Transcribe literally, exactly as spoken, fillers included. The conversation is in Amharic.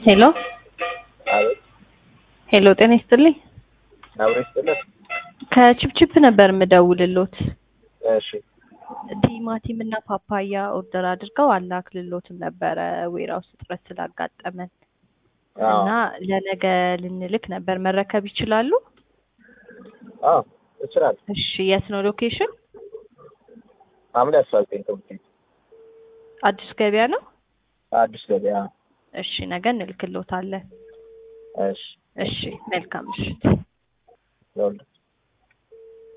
ሄሎ አቤት ሄሎ ጤና ይስጥልኝ አብሮ ይስጥልኝ ከቺፕቺፕ ነበር የምደውልልዎት እሺ ቲማቲም እና ፓፓያ ኦርደር አድርገው አላክልልዎትም ነበረ ዌራውስ እጥረት ስላጋጠመን እና ለነገ ልንልክ ነበር መረከብ ይችላሉ? አዎ ይችላል። እሺ የት ነው ሎኬሽን? ሐምሌ አስራ ዘጠኝ ትምህርት አዲስ ገበያ ነው? አዲስ ገበያ። እሺ ነገ እንልክልዎታለን። እሺ እሺ መልካም ምሽት። ለሁሉ